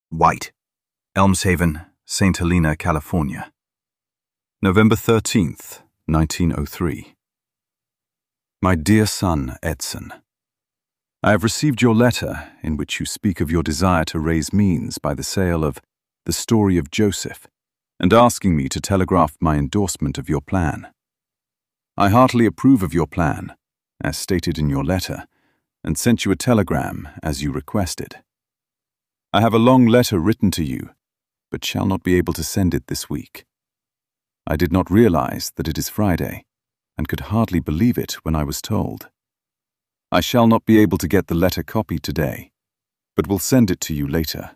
White, Elmshaven, St. Helena, California. November 13th, 1903. My dear son, Edson, I have received your letter in which you speak of your desire to raise means by the sale of The Story of Joseph and asking me to telegraph my endorsement of your plan. I heartily approve of your plan, as stated in your letter, and sent you a telegram as you requested. I have a long letter written to you, but shall not be able to send it this week. I did not realize that it is Friday, and could hardly believe it when I was told. I shall not be able to get the letter copied today, but will send it to you later.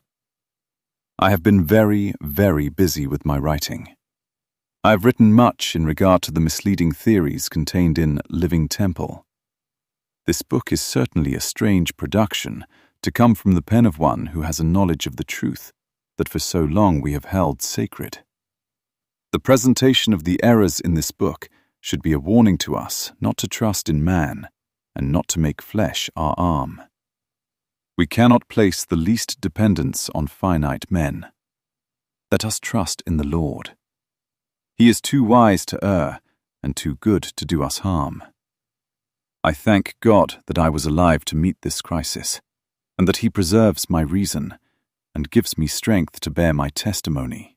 I have been very, very busy with my writing. I have written much in regard to the misleading theories contained in Living Temple. This book is certainly a strange production to come from the pen of one who has a knowledge of the truth that for so long we have held sacred. The presentation of the errors in this book should be a warning to us not to trust in man and not to make flesh our arm. We cannot place the least dependence on finite men. Let us trust in the Lord. He is too wise to err and too good to do us harm. I thank God that I was alive to meet this crisis, and that He preserves my reason and gives me strength to bear my testimony.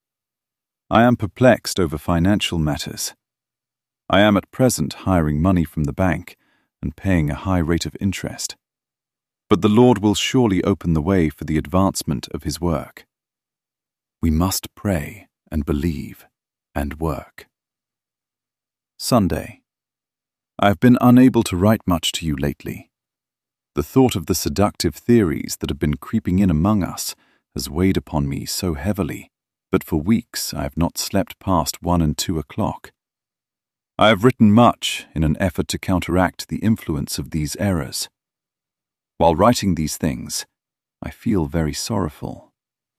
I am perplexed over financial matters. I am at present hiring money from the bank and paying a high rate of interest. But the Lord will surely open the way for the advancement of His work. We must pray and believe and work. Sunday. I have been unable to write much to you lately. The thought of the seductive theories that have been creeping in among us has weighed upon me so heavily that for weeks I have not slept past 1 and 2 o'clock. I have written much in an effort to counteract the influence of these errors. While writing these things, I feel very sorrowful.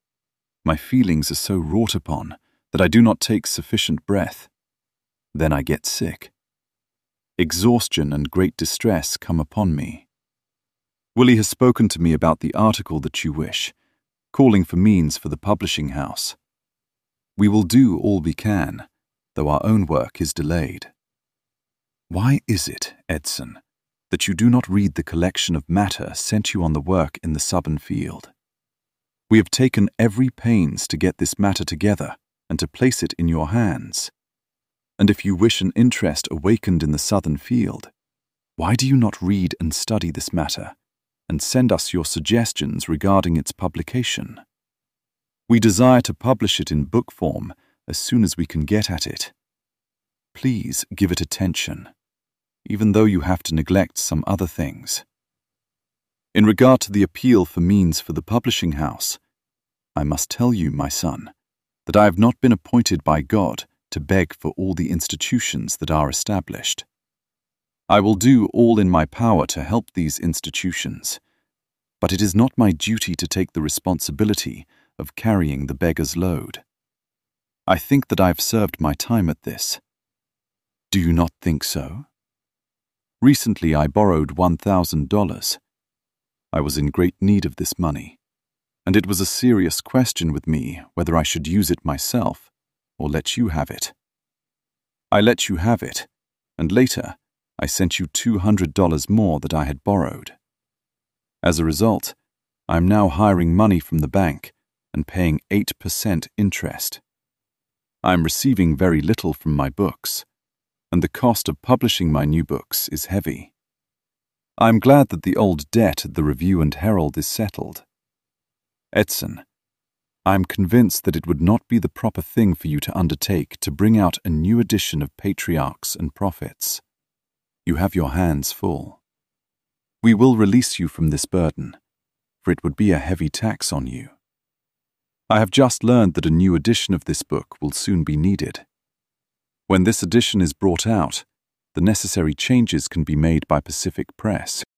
My feelings are so wrought upon that I do not take sufficient breath. Then I get sick. Exhaustion and great distress come upon me. Willie has spoken to me about the article that you wish, calling for means for the publishing house. We will do all we can, though our own work is delayed. Why is it, Edson, that you do not read the collection of matter sent you on the work in the southern field? We have taken every pains to get this matter together and to place it in your hands. And if you wish an interest awakened in the southern field, why do you not read and study this matter and send us your suggestions regarding its publication? We desire to publish it in book form as soon as we can get at it. Please give it attention, even though you have to neglect some other things. In regard to the appeal for means for the publishing house, I must tell you, my son, that I have not been appointed by God to beg for all the institutions that are established. I will do all in my power to help these institutions, but it is not my duty to take the responsibility of carrying the beggar's load. I think that I have served my time at this. Do you not think so? Recently I borrowed $1,000. I was in great need of this money, and it was a serious question with me whether I should use it myself or let you have it. I let you have it, and later I sent you $200 more that I had borrowed. As a result, I am now hiring money from the bank and paying 8% interest. I am receiving very little from my books, and the cost of publishing my new books is heavy. I am glad that the old debt at the Review and Herald is settled. Edson, I am convinced that it would not be the proper thing for you to undertake to bring out a new edition of Patriarchs and Prophets. You have your hands full. We will release you from this burden, for it would be a heavy tax on you. I have just learned that a new edition of this book will soon be needed. When this edition is brought out, the necessary changes can be made by Pacific Press.